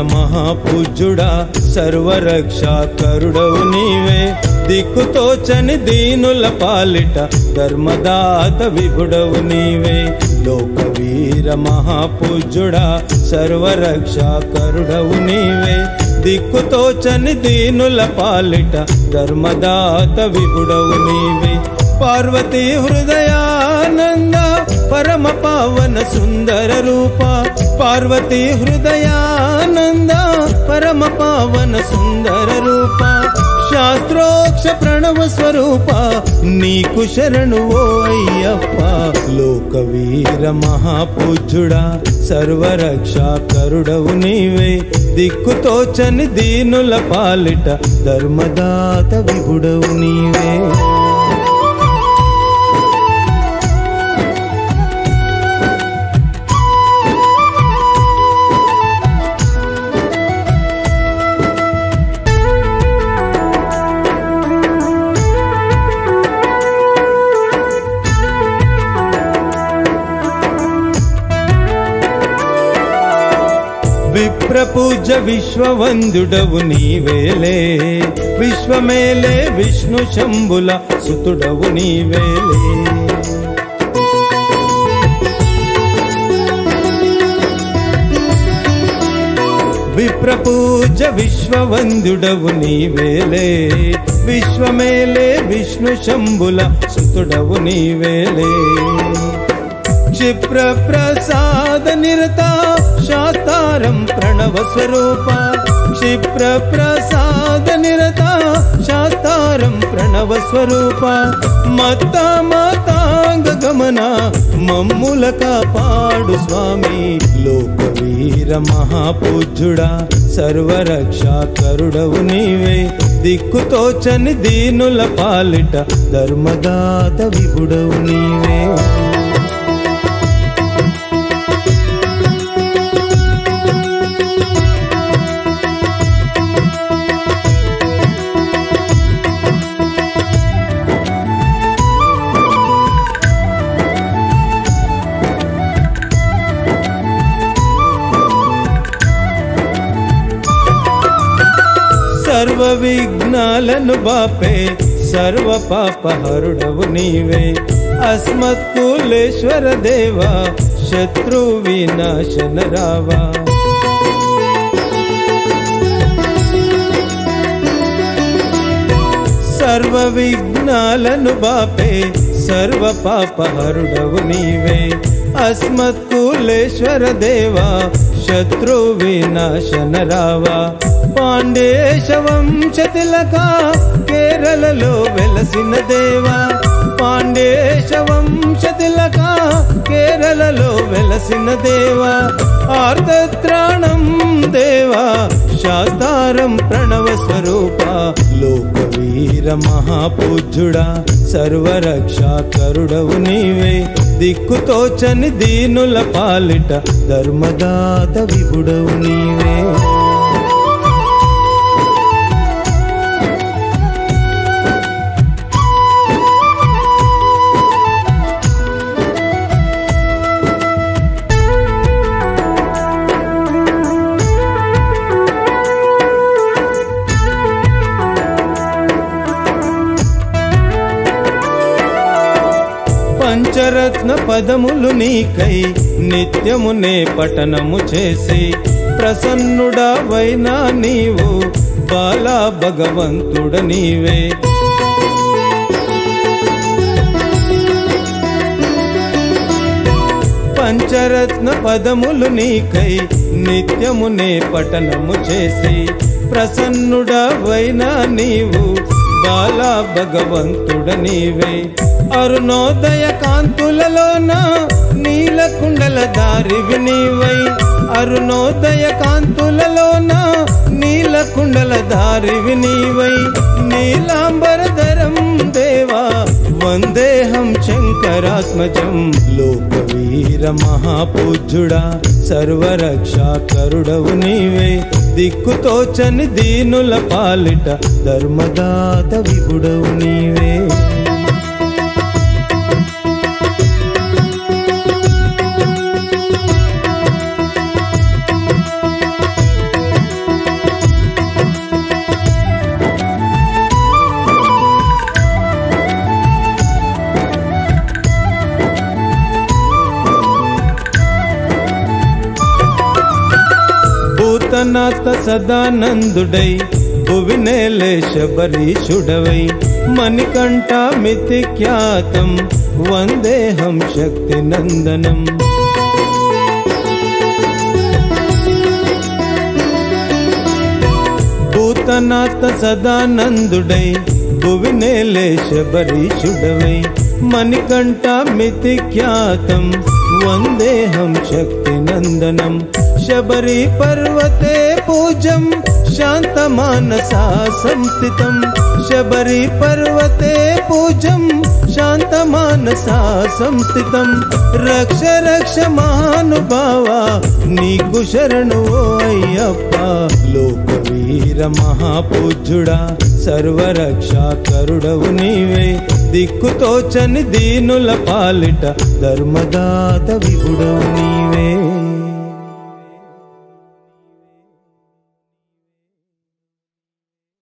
మహాపూజ్యుడా సర్వరక్షాకరుడవు నీవే దిక్కుతోచని దీనుల పాలిట ధర్మదాత విభుడవు నీవే లోకవీర మహాపూజ్యుడా సర్వరక్షాకరుడవు నీవే దిక్కుతోచని దీనుల పాలిట ధర్మదాత విభుడవు నీవే పార్వతీ హృదయానంద పరమ పావన సుందర రూప పార్వతీ హృదయానంద పరమ పావన సుందర రూప శాస్త్రోక్ష ప్రణవ స్వరూప నీకు శరణు ఓ అయ్యప్ప లోకవీర మహాపూజ్యుడా సర్వరక్షాకరుడవు నీవే దిక్కుతోచని దీనుల పాలిట ధర్మదాత విభుడవు నీవే విప్రపూజ విశ్వవందుడవు నీవేలే విశ్వమేలే విష్ణు శంభుల సుతుడవు నీవేలే విప్రపూజ విశ్వవందుడవు నీవేలే విశ్వమేలే విష్ణు శంభుల సుతుడవు నీవేలే క్షిప్ర ప్రసాద నిరత శాస్తారం ప్రణవ స్వరూప క్షిప్ర ప్రసాద నిరత శాస్తారం ప్రణవ స్వరూప మత మాతాంగ గమన మమ్ముల కాపాడు స్వామి లోకవీర మహాపూజ్యుడా సర్వరక్షాకరుడవు నీవే దిక్కుతోచని దీనుల పాలిట ధర్మదాత విభుడవు నీవే సర్వ విఘ్నాలను బాపే సర్వ పాపహరుడవు నీవే అస్మత్ కులేశ్వర దేవా శత్రు వినాశన రావా సర్వ విఘ్నాలను బాపే సర్వ పాపహరుడవు నీవే అస్మత్ కులేశ్వర దేవా శత్రు వినాశన రావా పాండేశ వంశ తిలక కేరళలో వెలసిన దేవా పాండేశ వంశ తిలక కేరళలో వెలసిన దేవా ఆర్తత్రాణం దేవా శాస్తారం ప్రణవ స్వరూప లోకవీర మహాపూజ్యుడా సర్వరక్షాకరుడవు నీవే దిక్కుతోచని దీనుల పాలిట ధర్మదాత విభుడవు నీవే పంచరత్న పదములు నీకై నిత్యమునే పఠనము చేసి ప్రసన్నుడవైనా నీవు బాలా భగవంతుడ నీవే పంచరత్న పదములు నీకై నిత్యమునే పఠనము చేసి ప్రసన్నుడవైనా నీవు బాలా భగవంతుడ నీవే అరుణోదయ కాంతులలోన నీలకుండల దారివి నీవై అరుణోదయ కాంతులలోన నీలకుండల దారివి నీవై నీలాంబరధరం దేవా వందేహం శంకరాత్మజం లోకవీర మహాపూజ్యుడా సర్వరక్షాకరుడవు నీవే దిక్కుతోచని దీనుల పాలిట ధర్మదాత విభుడవు నీవే భూతనాథ సదానందుడై భువినేలే శబరీషుడవై మణికంఠ మితి ఖ్యాతం వందేహం శక్తి నందనం భూతనాథ సదానందుడై భువినేలే శబరీషుడవై మణికంఠ మితి ఖ్యాతం వందేహం శక్తి నందనం శబరి పర్వతే పూజం శాంతమానసా సంస్థితం శబరి పర్వతే పూజం శాంతమానసా సంస్థితం రక్ష రక్ష మహానుభావ నీకు శరణు ఓ అయ్యప్ప లోకవీర మహాపూజ్యుడా సర్వరక్షాకరుడవు నీవే దిక్కుతోచని దీనుల పాలిట ధర్మదాత విభుడవు నీవే